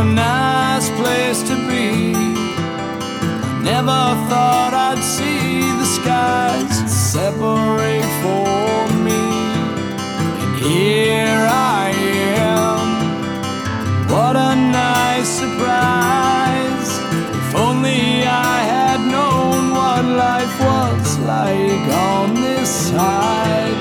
nice place to be. Never thought I'd see the skies separate for me. And here I am. What a nice surprise. If only I had known what life was like on this side.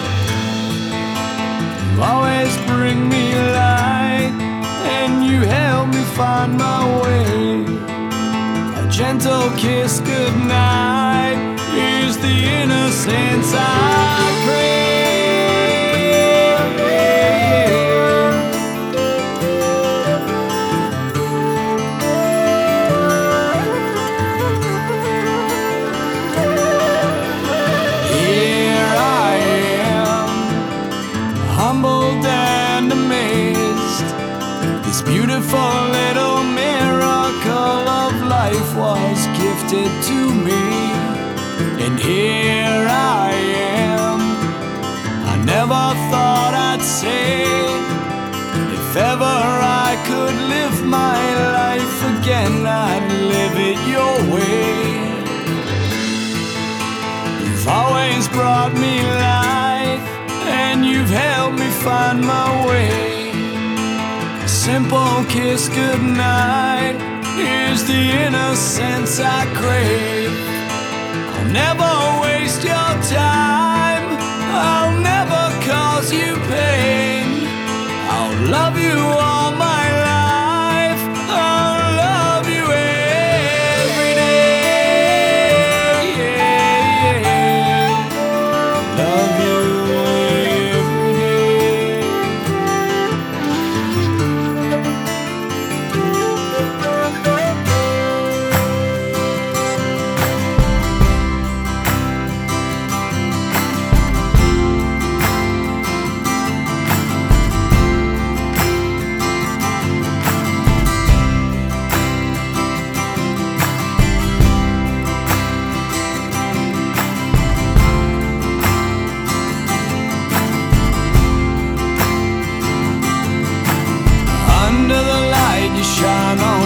You always bring me light, and you help me find my way. A gentle kiss goodnight is the innocence I crave. Here I am, humbled and amazed. This beautiful little miracle of life was gifted to me. And here I am. I never thought I'd say, if ever I could live my life again, I'd live it your way. You've always brought me light, and you've helped me find my way. A simple kiss goodnight is the innocence I crave. I'll never waste your time, I'll never cause you pain. I'll love you all my life, I'll love you every day. Love you every day. Under the light you shine on